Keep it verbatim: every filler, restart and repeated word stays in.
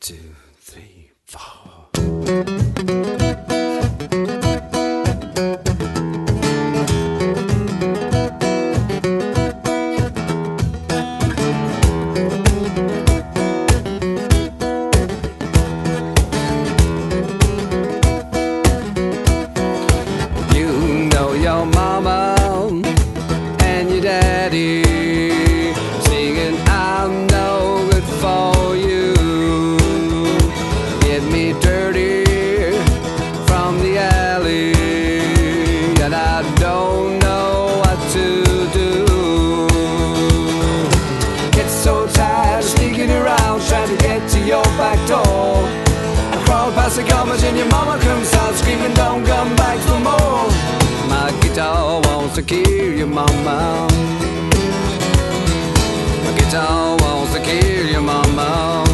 two, three, four. You know your mama and your daddy singing I'm no good for you. Get me dirty from the alley and I don't know what to do. Get so tired of sneaking around trying to get to your back door. I crawl past the garbage and your mama comes out screaming don't come back for more. My guitar wants to kill your mama. My guitar wants to kill your mama.